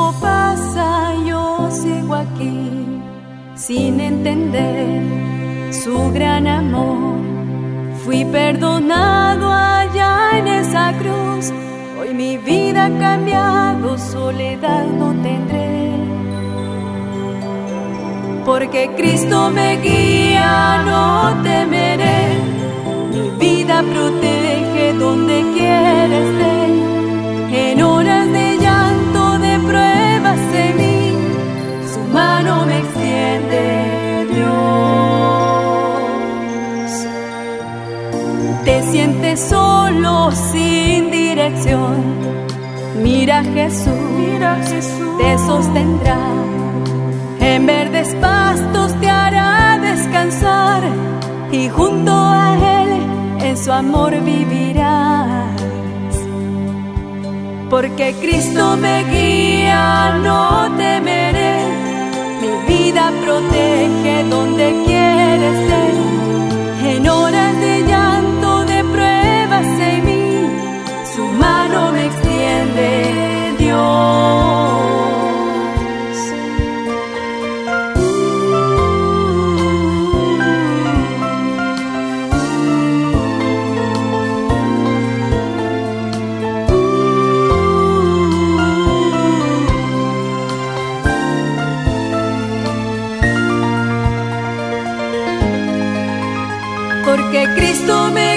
tiempo pasa, yo sigo aquí sin entender su gran amor. Fui perdonado allá en esa cruz. Hoy mi vida ha cambiado, soledad no tendré. Porque Cristo me guía, no temeré. Mi vida protege donde quiera esté. En horas de llanto, de pruebas en mí, su mano me extiende, Dios. Te sientes solo, sin dirección. Mira Jesús, te sostendrá. En verdes pastos te hará descansar, y junto a Él en su amor vivirás. Porque Cristo me guía, no temeré. Mi vida protege donde quiera esté. En horas de llanto, de pruebas en mí, su mano me extiende, Dios. Porque Cristo me